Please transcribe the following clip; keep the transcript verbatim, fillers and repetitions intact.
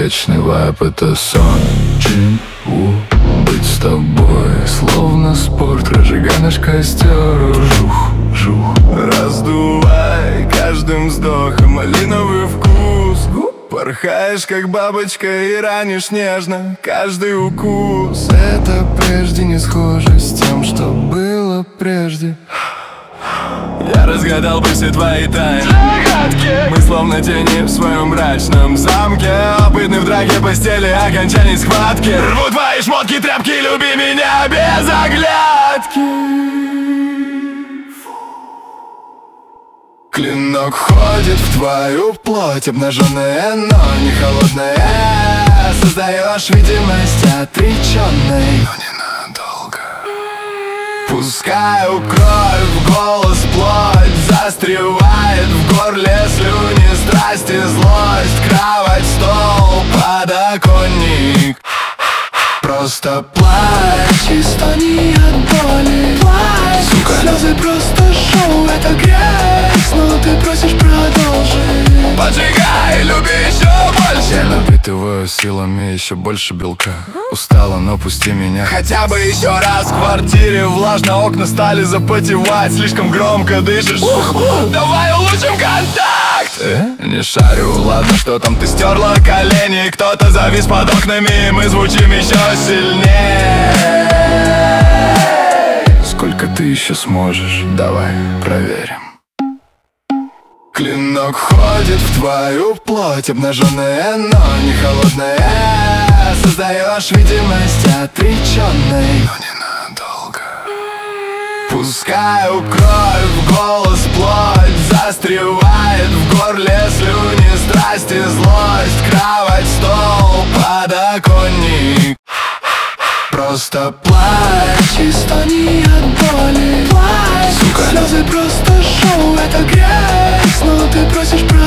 вечный вайб, это сон. Чему быть с тобой, словно спорт. Разжигай наш костер, жух, жух. Раздувай каждым вздохом малиновый вкус. Порхаешь, как бабочка, и ранишь нежно каждый укус. Это прежде не схоже с тем, что было прежде. Я разгадал бы все твои тайны. Мы словно тени в своем мрачном замке. Опытны в драке, постели, окончании схватки. Рву твои шмотки, тряпки, люби меня без оглядки. Клинок входит в твою плоть, обнаженная, но не холодная. Создаешь видимость отреченной, но ненадолго. Пускаю кровь в голос, плоть застревает в горле, слюни, страсти, злость. Кровать, стол, подоконник. Просто плачь и стани от боли. Плачь, сука. Слезы просто шоу, это грязь, но ты просишь продолжить. Поджигай, люби еще больше. Я напитываю силами еще больше белка. Устала, но пусти меня хотя бы еще раз. В квартире влажно, окна стали запотевать. Слишком громко дышишь. Давай улучшим контакт. э? Не шарю, ладно, что там ты стерла колени. Кто-то завис под окнами, и мы звучим еще сильнее. Сколько ты еще сможешь? Давай проверим. Клинок входит в твою плоть, обнаженная, но не холодная. Создаешь видимость отреченной, но ненадолго. Пускаю кровь в голос, плоть застревает в горле, слюни, страсти, злость. Кровать, стол, подоконник. Просто плачь и стани от боли. Плачь, сука. Слезы просто шоу, это грязь, но ты просишь про